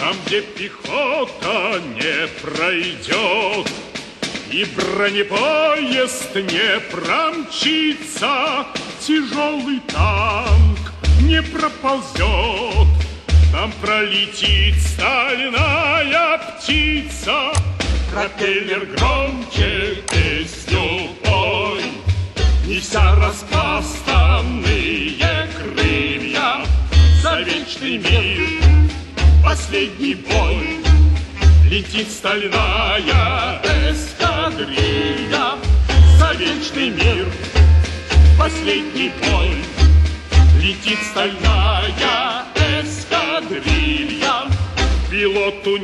Там, где пехота не пройдет, и бронепоезд не промчится, тяжелый танк не проползет, там пролетит стальная птица. Пропеллер громче песню пой, неся распластанные крылья за вечный мир. Последний бой, летит стальная эскадрилья за вечный мир. Последний бой, летит стальная эскадрилья. Пилоту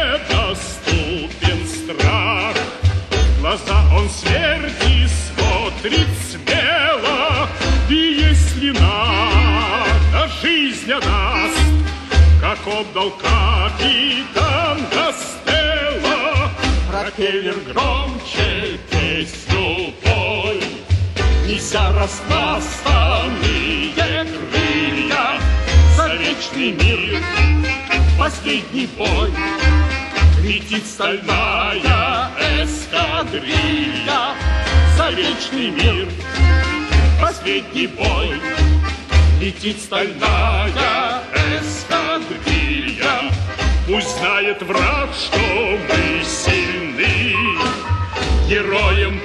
недоступен страх, в глаза он смерти смотрит смело. И если надо, жизнь отдаст, как отдал капитан Костелло. Пропеллер громче песню пой, неся распластанные крылья за вечный мир. Последний бой, летит стальная эскадрилья за вечный мир. Последний бой, летит стальная эскадрилья. Пусть знает враг, что мы сильны, героям,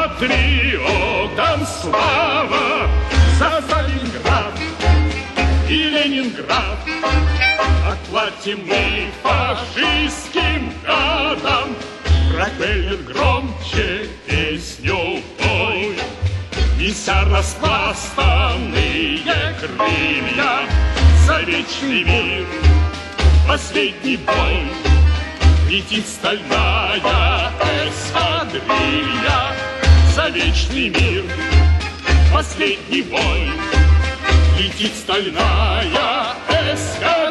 патриотам слава за Сталинград и Ленинград. Отплатим мы фашистским гадам. Пропеллер громче песню пой, неся распластанные крылья за вечный мир. Последний бой, летит стальная эскадрилья за вечный мир. Последний бой, летит стальная эскадрилья.